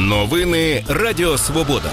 Новини Радіо Свобода.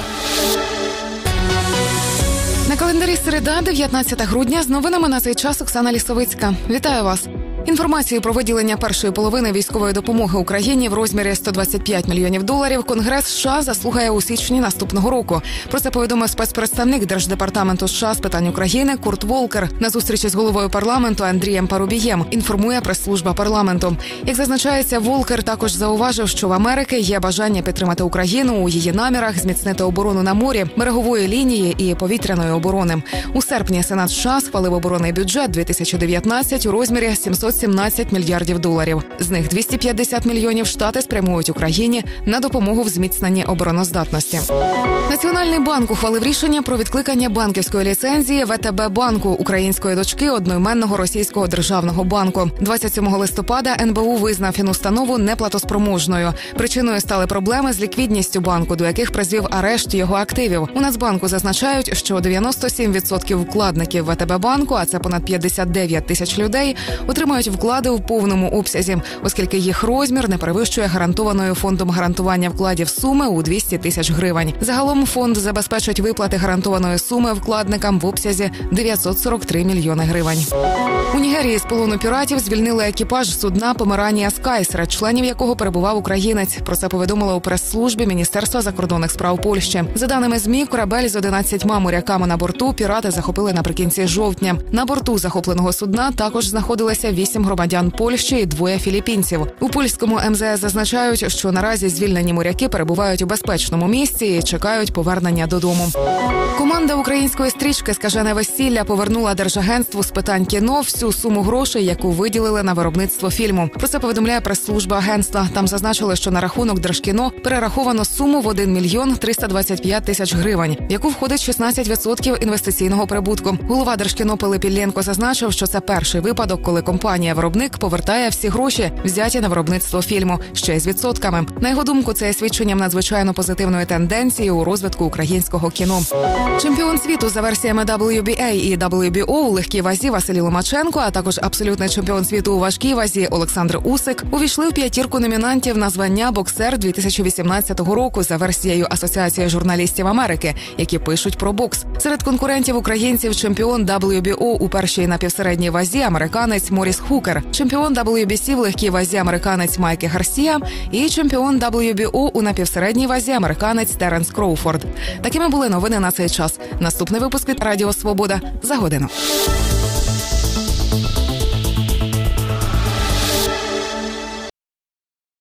На календарі середа, 19 грудня, з новинами на цей час Оксана Лісовицька. Вітаю вас. Інформацію про виділення першої половини військової допомоги Україні в розмірі $125 мільйонів Конгрес США заслухає у січні наступного року. Про це повідомив спецпредставник Держдепартаменту США з питань України Курт Волкер на зустрічі з головою парламенту Андрієм Парубієм, інформує прес-служба парламенту. Як зазначається, Волкер також зауважив, що в Америки є бажання підтримати Україну у її намірах зміцнити оборону на морі, берегової лінії і повітряної оборони. У серпні Сенат США схвалив оборонний бюджет 2019 у розмірі $717 мільярдів. З них 250 мільйонів Штати спрямують Україні на допомогу в зміцненні обороноздатності. Національний банк ухвалив рішення про відкликання банківської ліцензії ВТБ-банку, української дочки одноіменного російського державного банку. 27 листопада НБУ визнав фінустанову неплатоспроможною. Причиною стали проблеми з ліквідністю банку, до яких призвів арешт його активів. У Нацбанку зазначають, що 97% вкладників ВТБ-банку, а це понад 59 тисяч людей, отримають вклади в повному обсязі, оскільки їх розмір не перевищує гарантованої фондом гарантування вкладів суми у 200 тисяч гривень. Загалом фонд забезпечить виплати гарантованої суми вкладникам в обсязі 943 мільйони гривень. У Нігерії з полону піратів звільнили екіпаж судна «Померанія Скай», серед членів якого перебував українець. Про це повідомило у прес-службі Міністерства закордонних справ Польщі. За даними ЗМІ, корабель з 11 моряками на борту пірати захопили наприкінці жовтня. На борту захопленого судна також знаходилися 8 громадян Польщі і 2 філіппінців. У польському МЗС зазначають, що наразі звільнені моряки перебувають у безпечному місці і чекають повернення додому. Команда української стрічки «Скажене весілля» повернула Держагентству з питань кіно всю суму грошей, яку виділили на виробництво фільму. Про це повідомляє прес-служба агентства. Там зазначили, що на рахунок Держкіно перераховано суму в 1 мільйон 325 тисяч гривень, в яку входить 16% інвестиційного прибутку. Голова Держкіно Пилип Іллєнко зазначив, що це перший випадок, коли компанія-виробник повертає всі гроші, взяті на виробництво фільму, ще й з відсотками. На його думку, це є свідченням надзвичайно позитивної тенденції у розвитку українського кіно. Чемпіон світу за версіями WBA і WBO у легкій вазі Василій Ломаченко, а також абсолютний чемпіон світу у важкій вазі Олександр Усик увійшли в 5 номінантів на звання «Боксер 2018 року» за версією Асоціації журналістів Америки, які пишуть про бокс. Серед конкурентів українців чемпіон WBO у першій напівсередній вазі американець Моріс Хукер, чемпіон WBC в легкій вазі американець Майкі Гарсія і чемпіон WBO у напівсередній вазі американець Теренс Кроуфорд. Такими були новини на цей час. Наступний випуск від Радіо Свобода за годину.